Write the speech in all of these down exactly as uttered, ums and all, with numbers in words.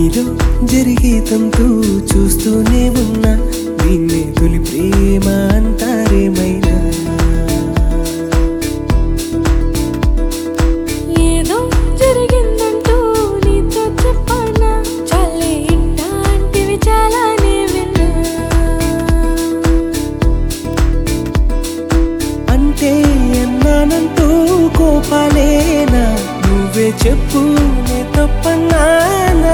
నీలో జరిగే తంతు చూస్తూనే ఉన్నా దీన్నే తొలి ప్రేమ అంటారేమైనా ఏదో జరిగిందంటూ నీతో చెప్పనా చాలే ఇట్లాంటివి చాలానే విన్నా అంటే అన్నానంటూ కోపాలేనా నువ్వే చెప్పు నే తప్పన్నానా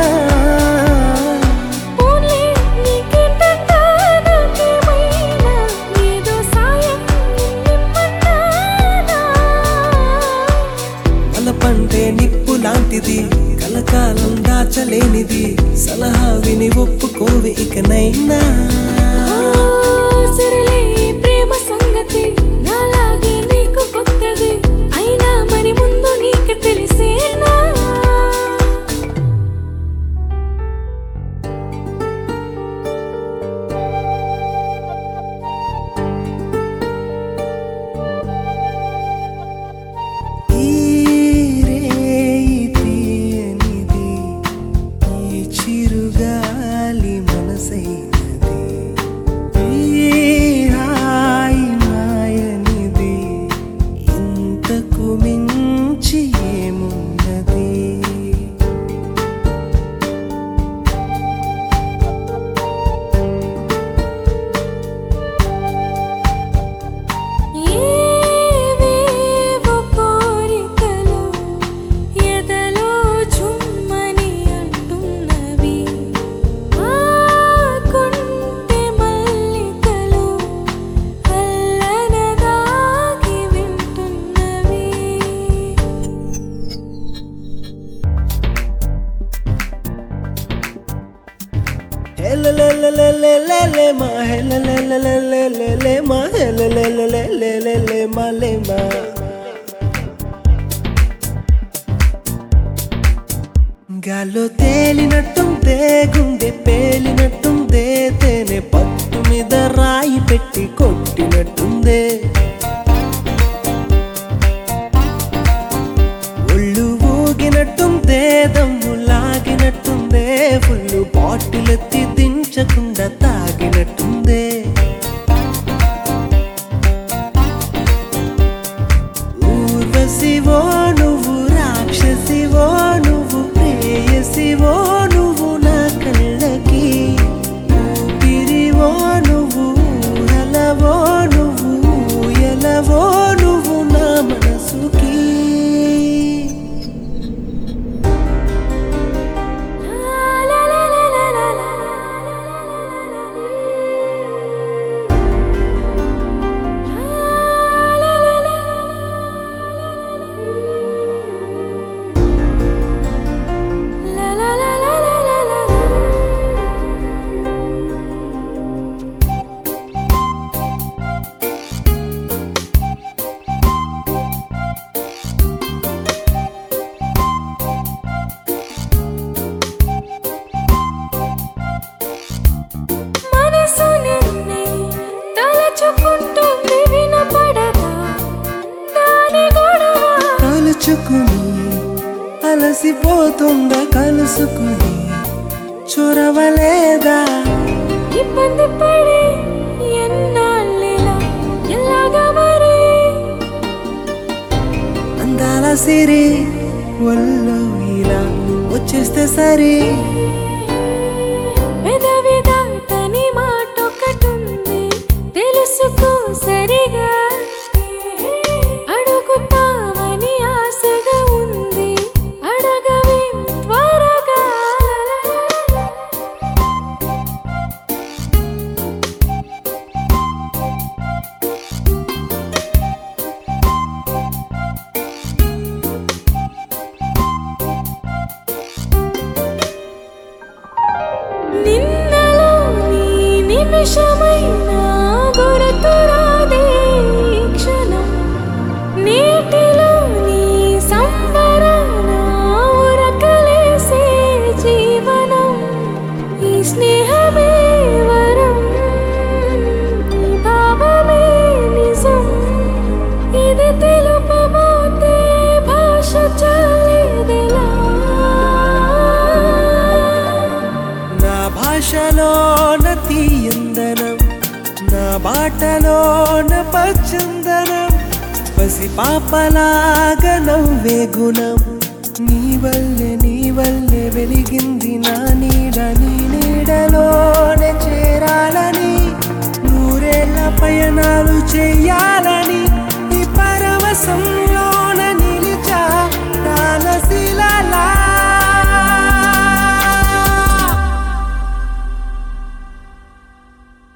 ఓన్లీ నీకేంటంట నాకేమైనా ఏదో సాయం నిమ్మన్నానా వలపంటే నిప్పు లాంటిది కలకాలం దాచలేనిది సలహా విని ఒప్పుకోవే ఇకనైనా సరేలే ప్రేమ సంగతి నాలాగే నీకు కొత్తది అయినా మరి ముందు నీకు తెలిసేనా ఈ రేయి తీయనిది ఈ చిరుగాలి మనసైనది ఈ హాయి మాయనిది ఇంతకు మించి ఏమున్నది ఏవేవో కోరికలు ఎదలో చుమ్మని అంటున్నవి ఆ కొంటె మల్లికలు అల్లనదాగి వింటున్నవి హెలలలలలలలే మా హెలలలలలలలే మా హెలలలలలలలే మా లే మా గాల్లో తేలినట్టుందే గుండె పేలినట్టుందే తేనె పట్టు మీద రాయి పెట్టి కొట్టినట్టుందే ఒళ్ళు ఊగినట్టుందే దమ్ము లాగినట్టుందే ఫుల్లు బాటిలెత్తి దించకుండా తాగినట్టుందే ఊర్వశివో నువ్వు రాక్షసివో నువ్వు ప్రేయసివో నువ్వు నా కళ్ళకి ఊపిరివో నువ్వు ఊహలవో నువ్వు ఊయలవో నువ్వు నా మనసుకి మనసు నిన్నే తలచుకుంటుంది వినపడదా దాని గొడవ తలుచుకుని అలసిపోతుందా కలుసుకుని చొరవలేదా ఇబ్బంది పడి ఎన్నాళ్ళిలా ఎలాగా మరి అందాల సిరి ఒళ్ళు ఇలా వచ్చేస్తే సరి పెదవి దాటని మాటొకటుంది తెలుసుకో సరిగా అడుగుతామని ఆశగా ఉంది అడగవే త్వరగా పాటలోన పచ్చందనం పసి పాపలాగా నవ్వే గుణం నీ వల్లే నీ వల్లే వెలిగింది నా నీడ నీ నీడలోనే చేరాలని నూరేళ్ల పయనాలు